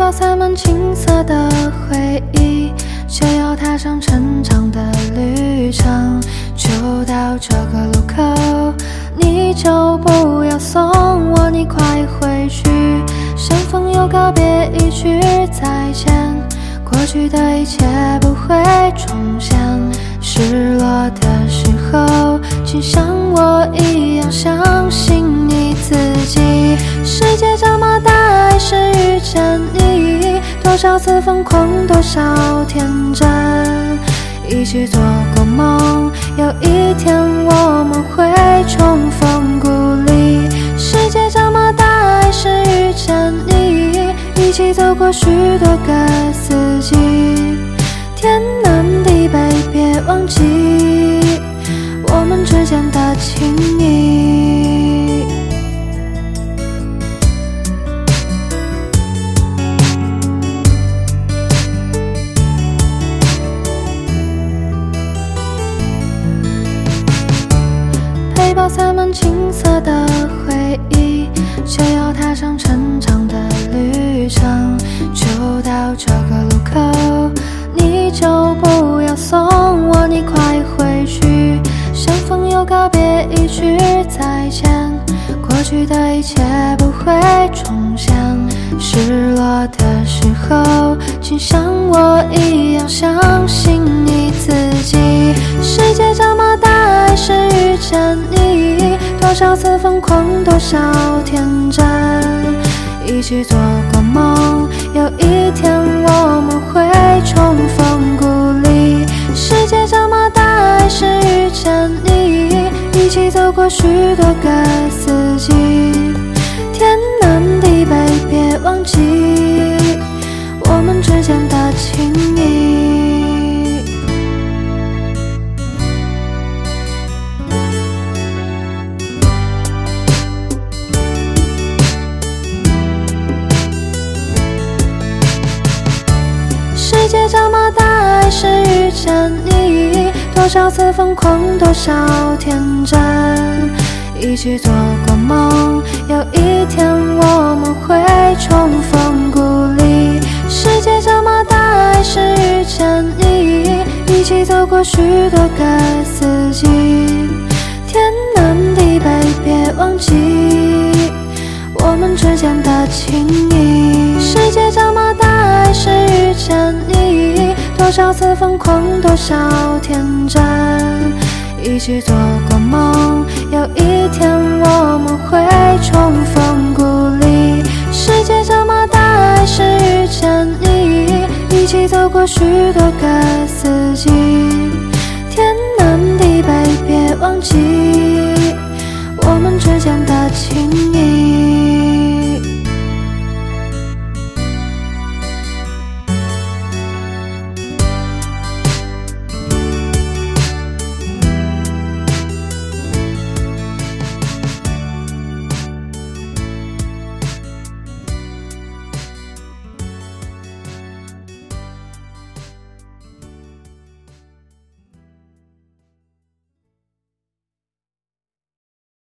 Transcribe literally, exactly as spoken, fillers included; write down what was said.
包塞满青涩的回忆，就要踏上成长的旅程。就到这个路口，你就不要送我，你快回去。相逢又告别，一句再见，过去的一切不会重现。失落的时候，请像我一样相信你自己。世界这么大，还是遇见你，多少次疯狂，多少天真，一起做过梦，有一天我们会重逢故里。世界这么大，还是遇见你，一起走过许多个四季。天南地北，别忘记我们之间的情谊。背包塞满青涩的回忆，就要踏上成长的旅程。就到这个路口，你就不要送我，你快回去。相逢又告别，一句再见，过去的一切不会重现。失落的时候，请像我一样相信你自己。世界这么大，还是遇见你，多少次疯狂，多少天真，一起做过梦，有一天我们会重逢故里。世界这么大，还是遇见你，一起走过许多个四季。天南地北，别忘记我们之间的情谊。世界这么大，还是遇见你，多少次疯狂，多少天真，一起做过梦，有一天我们会重逢故里。世界这么大，还是遇见你，一起走过许多个四季。天南地北，别忘记我们之间的情谊。世界这么大，还是遇见你，多少次疯狂，多少天真，一起做过梦，有一天我们会重逢故里。世界这么大，还是遇见你，一起走过许多个四季。天南地北，别忘记我们之间的情谊。